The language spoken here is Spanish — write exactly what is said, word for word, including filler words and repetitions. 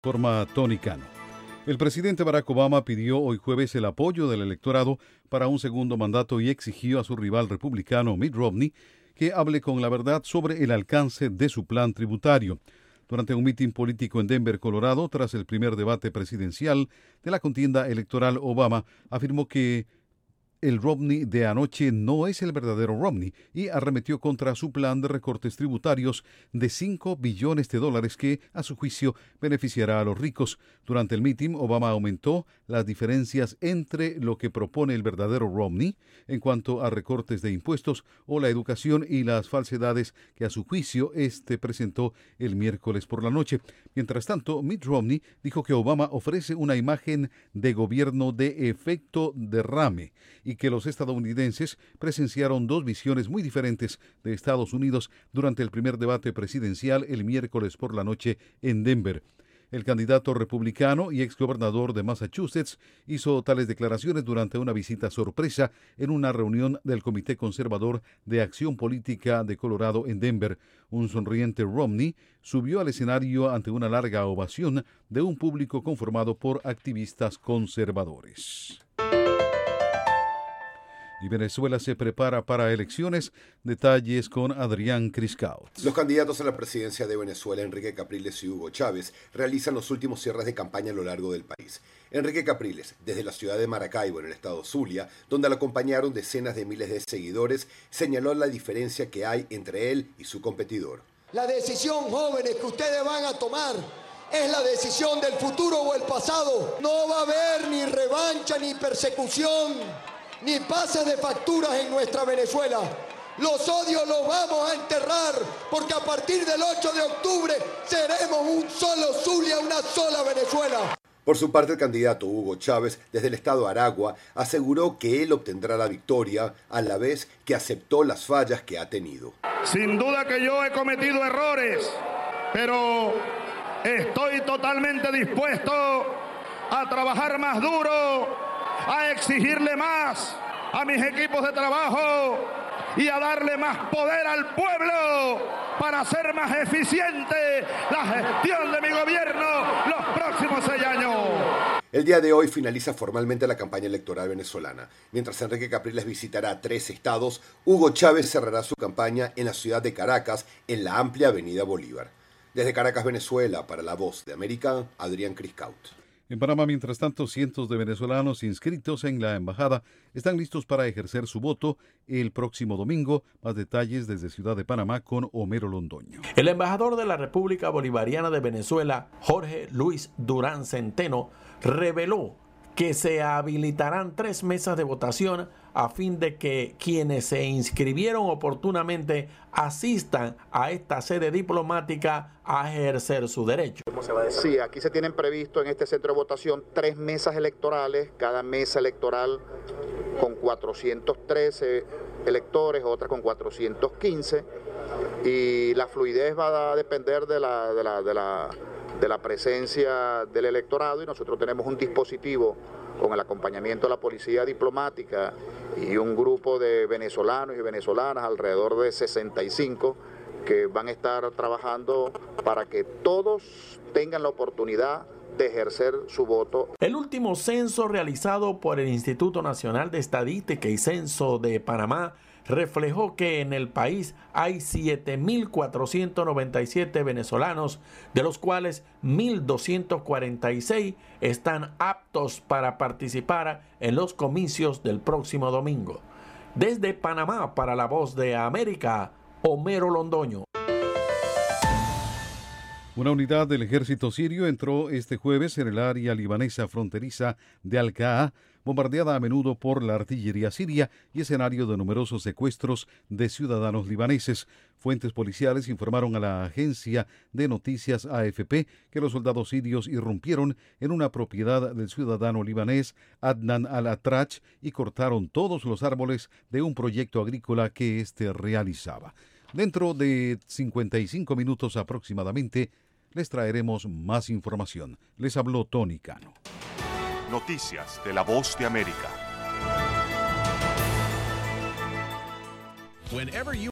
Informa Tony Cano. El presidente Barack Obama pidió hoy jueves el apoyo del electorado para un segundo mandato y exigió a su rival republicano Mitt Romney que hable con la verdad sobre el alcance de su plan tributario. Durante un mitin político en Denver, Colorado, tras el primer debate presidencial de la contienda electoral, Obama afirmó que el Romney de anoche no es el verdadero Romney y arremetió contra su plan de recortes tributarios de cinco billones de dólares que, a su juicio, beneficiará a los ricos. Durante el mitin, Obama aumentó las diferencias entre lo que propone el verdadero Romney en cuanto a recortes de impuestos o la educación y las falsedades que, a su juicio, este presentó el miércoles por la noche. Mientras tanto, Mitt Romney dijo que Obama ofrece una imagen de gobierno de efecto derrame y que los estadounidenses presenciaron dos visiones muy diferentes de Estados Unidos durante el primer debate presidencial el miércoles por la noche en Denver. El candidato republicano y exgobernador de Massachusetts hizo tales declaraciones durante una visita sorpresa en una reunión del Comité Conservador de Acción Política de Colorado en Denver. Un sonriente Romney subió al escenario ante una larga ovación de un público conformado por activistas conservadores. Y Venezuela se prepara para elecciones. Detalles con Adrián Criscaut. Los candidatos a la presidencia de Venezuela, Enrique Capriles y Hugo Chávez, realizan los últimos cierres de campaña a lo largo del país. Enrique Capriles, desde la ciudad de Maracaibo, en el estado Zulia, donde lo acompañaron decenas de miles de seguidores, señaló la diferencia que hay entre él y su competidor. La decisión, jóvenes, que ustedes van a tomar es la decisión del futuro o el pasado. No va a haber ni revancha, ni persecución, ni pases de facturas en nuestra Venezuela. Los odios los vamos a enterrar, porque a partir del ocho de octubre seremos un solo Zulia, una sola Venezuela. Por su parte, el candidato Hugo Chávez, desde el estado Aragua, aseguró que él obtendrá la victoria, a la vez que aceptó las fallas que ha tenido. Sin duda que yo he cometido errores, pero estoy totalmente dispuesto a trabajar más duro, a exigirle más a mis equipos de trabajo y a darle más poder al pueblo para hacer más eficiente la gestión de mi gobierno los próximos seis años. El día de hoy finaliza formalmente la campaña electoral venezolana. Mientras Enrique Capriles visitará tres estados, Hugo Chávez cerrará su campaña en la ciudad de Caracas, en la amplia avenida Bolívar. Desde Caracas, Venezuela, para La Voz de América, Adrián Criscaut. En Panamá, mientras tanto, cientos de venezolanos inscritos en la embajada están listos para ejercer su voto el próximo domingo. Más detalles desde Ciudad de Panamá con Homero Londoño. El embajador de la República Bolivariana de Venezuela, Jorge Luis Durán Centeno, reveló que se habilitarán tres mesas de votación a fin de que quienes se inscribieron oportunamente asistan a esta sede diplomática a ejercer su derecho. Sí, aquí se tienen previsto en este centro de votación tres mesas electorales, cada mesa electoral con cuatrocientos trece electores, otra con cuatrocientos quince, y la fluidez va a depender de la, de la, de la, de la presencia del electorado, y nosotros tenemos un dispositivo con el acompañamiento de la policía diplomática y un grupo de venezolanos y venezolanas, alrededor de sesenta y cinco, que van a estar trabajando para que todos tengan la oportunidad de ejercer su voto. El último censo realizado por el Instituto Nacional de Estadística y Censo de Panamá reflejó que en el país hay siete mil cuatrocientos noventa y siete venezolanos, de los cuales mil doscientos cuarenta y seis están aptos para participar en los comicios del próximo domingo. Desde Panamá, para La Voz de América, Homero Londoño. Una unidad del ejército sirio entró este jueves en el área libanesa fronteriza de Al-Qaa, bombardeada a menudo por la artillería siria y escenario de numerosos secuestros de ciudadanos libaneses. Fuentes policiales informaron a la agencia de noticias A F P que los soldados sirios irrumpieron en una propiedad del ciudadano libanés Adnan al-Atrach y cortaron todos los árboles de un proyecto agrícola que éste realizaba. Dentro de cincuenta y cinco minutos aproximadamente les traeremos más información. Les habló Tony Cano. Noticias de La Voz de América. Whenever you